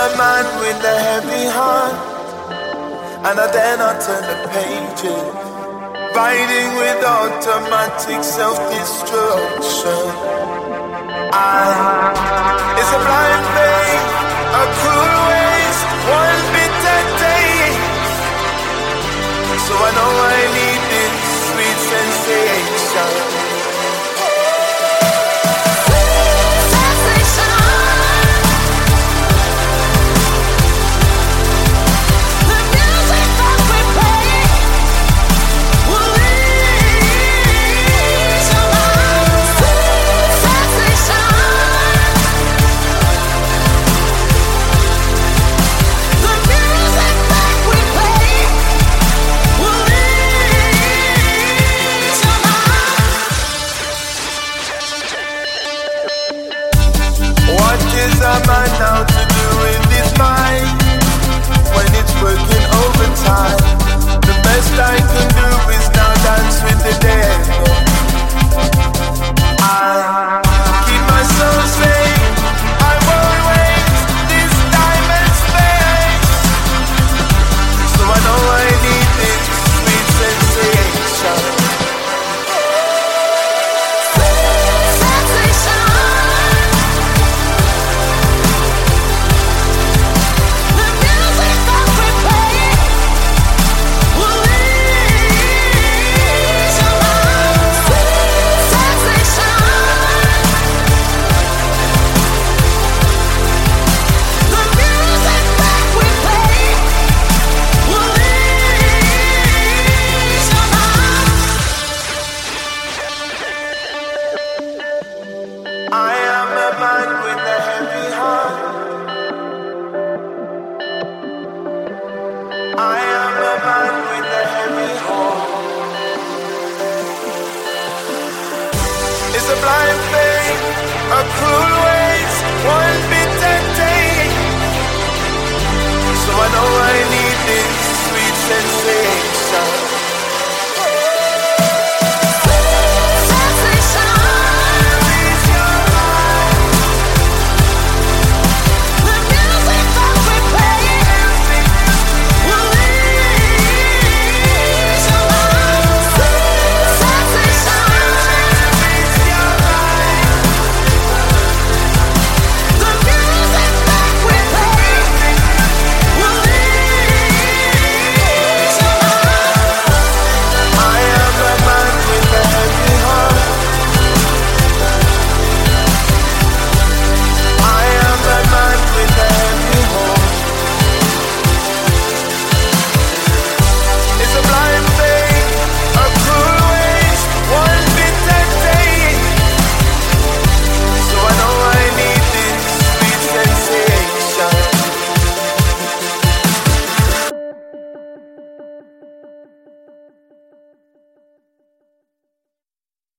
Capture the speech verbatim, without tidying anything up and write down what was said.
a man with a heavy heart, and I dare not turn the pages. Riding with automatic self-destruction. I, it's a blind faith, a cruel waste, one bitter day. So I know I need this sweet sensation. A man now to do in his mind when it's working overtime. The best I can do is now dance with the dead. I keep my soul safe. I won't waste this time and space. So I know I need this sweet sensation. Blind faith, a cruel waste, one